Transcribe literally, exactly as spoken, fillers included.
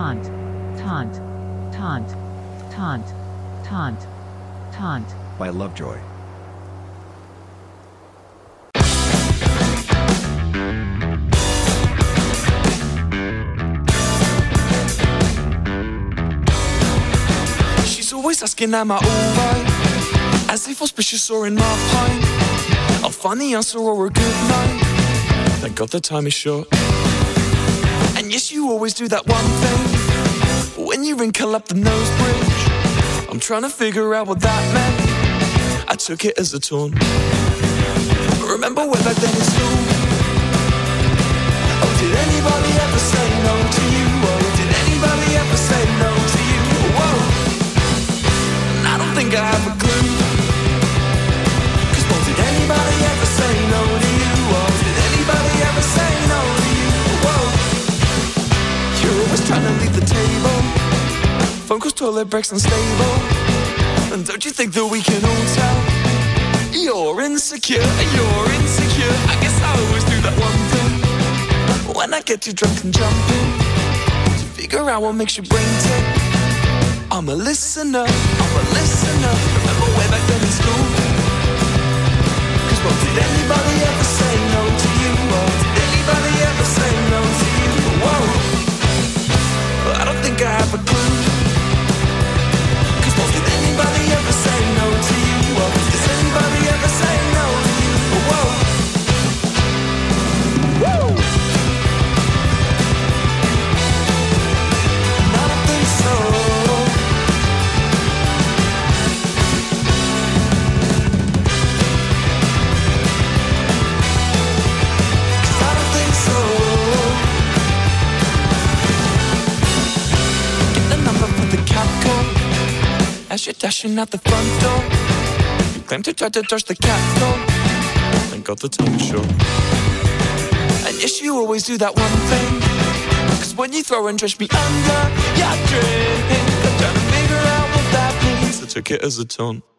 taunt, taunt, taunt, taunt, taunt, taunt. By Lovejoy. She's always asking, am I alright? As if auspicious or in my pint. A funny answer or a good night. Thank God the time is short. And yes, you always do that one thing when you wrinkle up the nose bridge. I'm trying to figure out what that meant. I took it as a taunt. Remember way back then in school? Oh, did anybody ever say no to you? Oh, did anybody ever say no to you? Whoa, and I don't think I have a clue. Cause well, did anybody ever say no to you? Oh, did anybody ever say no to you? Whoa, you're always trying to leave the table. Phone calls, toilet breaks, unstable. And don't you think that we can all tell? You're insecure, you're insecure. I guess I always do that one thing when I get too drunk and jumping to figure out what makes your brain tick. I'm a listener, I'm a listener. Remember way back then in school? Cause well, did anybody ever say no to you? Or did anybody ever say no to you? Whoa, well, I don't think I have a clue. Cause well, did anybody ever say no to you? Or does anybody ever say no to you? Whoa, woo. And I don't think so. Cause I don't think so. Get the number for the cab call as you're dashing out the front door. You claim to try to dodge the cat call. Thank God the time is short. And yes, you always do that one thing. Cause when you throw and drench me under your drink, I'm trying to figure out what that means. I took it as a taunt.